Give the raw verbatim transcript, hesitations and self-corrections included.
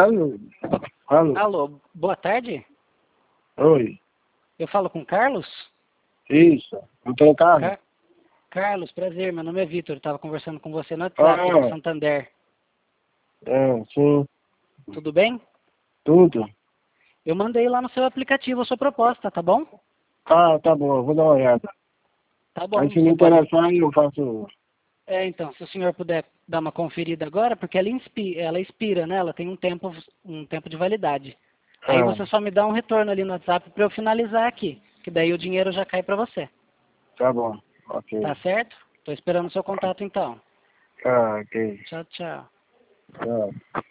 Alô? Alô? Alô, boa tarde. Oi. Eu falo com Carlos? Isso. Eu tenho carro? Car Carlos, prazer, meu nome é Vitor, estava conversando com você no WhatsApp Ah, do Santander. é, sim. Tudo bem? Tudo? Eu mandei lá no seu aplicativo a sua proposta, tá bom? Ah, tá bom, eu vou dar uma olhada. Tá Aí bom, se me você pode... interessar, eu faço... É, então, se o senhor puder dar uma conferida agora, porque ela, inspi... ela expira, né? Ela tem um tempo, um tempo de validade. Aí Ah, você só me dá um retorno ali no WhatsApp para eu finalizar aqui, que daí o dinheiro já cai para você. tá bom. Ok. Tá certo? Tô esperando o seu contato então. Ah, ok. Tchau, tchau. Tchau.